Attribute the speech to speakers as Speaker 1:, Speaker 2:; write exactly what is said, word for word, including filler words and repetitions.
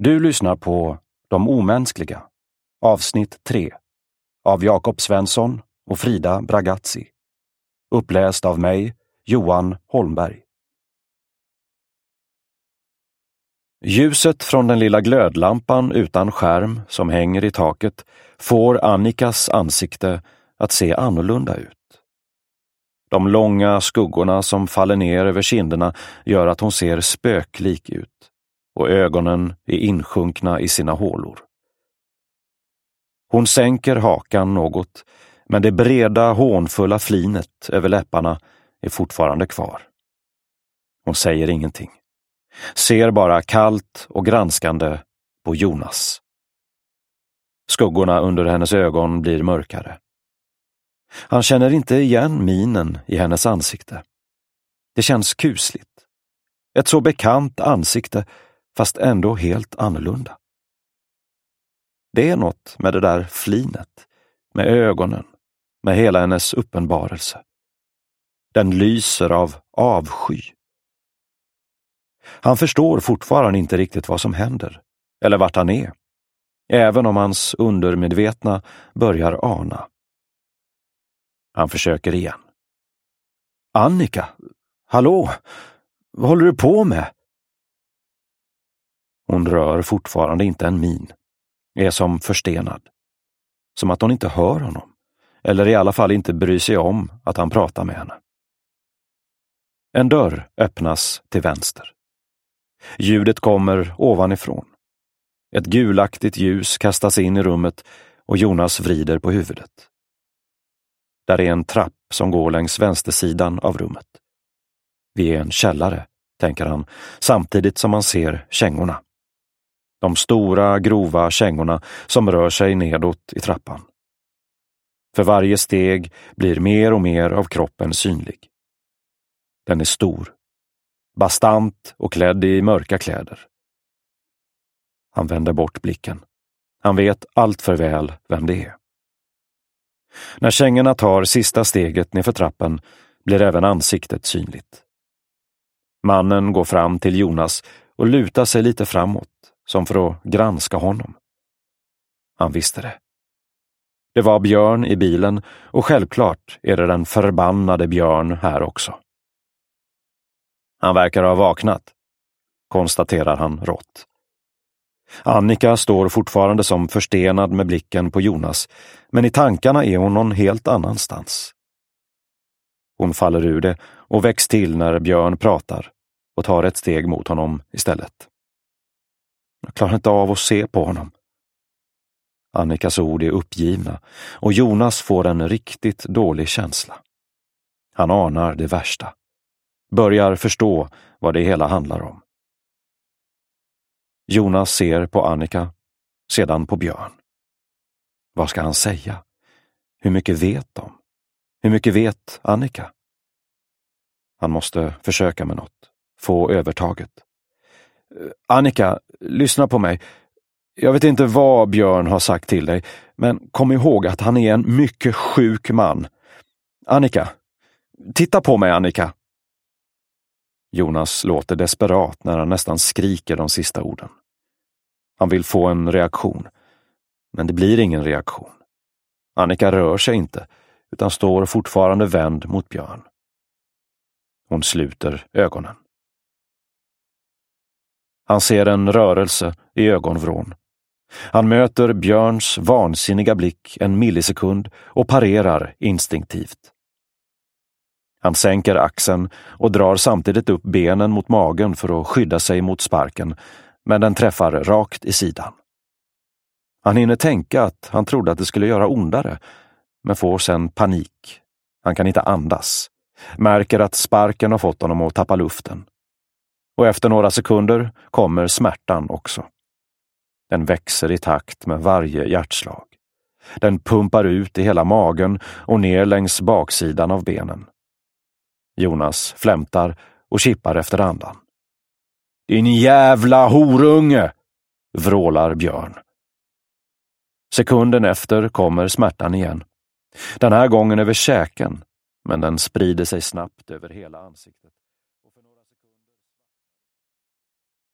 Speaker 1: Du lyssnar på De omänskliga, avsnitt tre, av Jakob Svensson och Frida Bragazzi. Uppläst av mig, Johan Holmberg. Ljuset från den lilla glödlampan utan skärm som hänger i taket får Annikas ansikte att se annorlunda ut. De långa skuggorna som faller ner över kinderna gör att hon ser spöklik ut, och ögonen är insjunkna i sina hålor. Hon sänker hakan något, men det breda, hånfulla flinet över läpparna är fortfarande kvar. Hon säger ingenting. Ser bara kallt och granskande på Jonas. Skuggorna under hennes ögon blir mörkare. Han känner inte igen minen i hennes ansikte. Det känns kusligt. Ett så bekant ansikte, fast ändå helt annorlunda. Det är något med det där flinet, med ögonen, med hela hennes uppenbarelse. Den lyser av avsky. Han förstår fortfarande inte riktigt vad som händer, eller vart han är, även om hans undermedvetna börjar ana. Han försöker igen. Annika, hallå, vad håller du på med? Hon rör fortfarande inte en min, är som förstenad. Som att hon inte hör honom, eller i alla fall inte bryr sig om att han pratar med henne. En dörr öppnas till vänster. Ljudet kommer ovanifrån. Ett gulaktigt ljus kastas in i rummet och Jonas vrider på huvudet. Där är en trapp som går längs vänstersidan av rummet. Vi är en källare, tänker han, samtidigt som han ser kängorna. De stora, grova kängorna som rör sig nedåt i trappan. För varje steg blir mer och mer av kroppen synlig. Den är stor, bastant och klädd i mörka kläder. Han vänder bort blicken. Han vet allt för väl vem det är. När kängorna tar sista steget nerför trappen blir även ansiktet synligt. Mannen går fram till Jonas och lutar sig lite framåt, som för att granska honom. Han visste det. Det var Björn i bilen, och självklart är det den förbannade Björn här också. Han verkar ha vaknat, konstaterar han rått. Annika står fortfarande som förstenad med blicken på Jonas, men i tankarna är hon någon helt annanstans. Hon faller ur det och väcks till när Björn pratar och tar ett steg mot honom istället. Jag klarar inte av att se på honom. Annikas ord är uppgivna och Jonas får en riktigt dålig känsla. Han anar det värsta. Börjar förstå vad det hela handlar om. Jonas ser på Annika, sedan på Björn. Vad ska han säga? Hur mycket vet de? Hur mycket vet Annika? Han måste försöka med något. Få övertaget. Annika, lyssna på mig. Jag vet inte vad Björn har sagt till dig, men kom ihåg att han är en mycket sjuk man. Annika, titta på mig, Annika. Jonas låter desperat när han nästan skriker de sista orden. Han vill få en reaktion, men det blir ingen reaktion. Annika rör sig inte, utan står fortfarande vänd mot Björn. Hon sluter ögonen. Han ser en rörelse i ögonvrån. Han möter Björns vansinniga blick en millisekund och parerar instinktivt. Han sänker axeln och drar samtidigt upp benen mot magen för att skydda sig mot sparken, men den träffar rakt i sidan. Han hinner tänka att han trodde att det skulle göra ondare, men får sen panik. Han kan inte andas. Märker att sparken har fått honom att tappa luften. Och efter några sekunder kommer smärtan också. Den växer i takt med varje hjärtslag. Den pumpar ut i hela magen och ner längs baksidan av benen. Jonas flämtar och kippar efter andan. Din jävla horunge! Vrålar Björn. Sekunden efter kommer smärtan igen. Den här gången över käken, men den sprider sig snabbt över hela ansiktet.